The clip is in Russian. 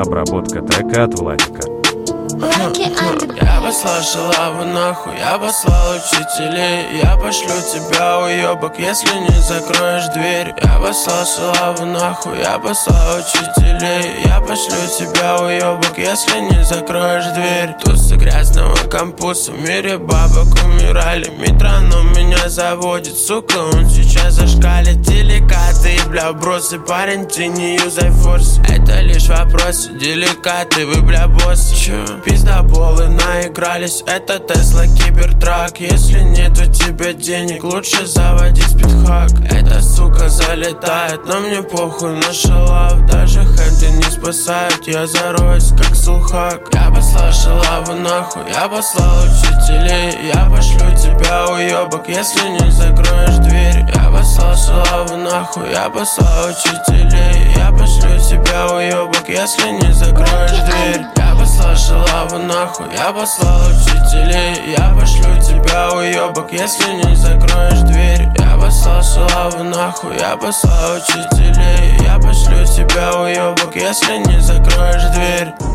Обработка трека от Владика. Я послал шалаву нахуй, я послал учителей. Я пошлю тебя, уёбок, если не закроешь дверь. Я послал шалаву нахуй, я послал учителей. Я пошлю тебя, уёбок, если не закроешь дверь. Тусы грязного кампуса, в мире бабок умирали. Метроном меня заводит, сука, он сейчас зашкалит. Деликаты и бля бросы, парень, ты не юзай форс. Это лишь вопросы, деликаты, вы бля боссы. Чё? Пиздоболы наигрались, это Тесла Кибертрак. Если нет у тебя денег, лучше заводить спидхак. Эта сука залетает, но мне похуй на шалав. Даже хенты не спасают, я зароюсь как сулхак. Я послал шалаву нахуй, я послал учителей. Я пошлю тебя, уёбок, если не закроешь дверь. Я послал шалаву нахуй, я послал учителей. Я пошлю тебя, уёбок, если не закроешь дверь. Я послал шалаву нахуй, я послал учителей. Я пошлю тебя, уёбок, если не закроешь дверь. Я послал шалаву нахуй, я послал учителей. Я пошлю тебя, уёбок, если не закроешь дверь.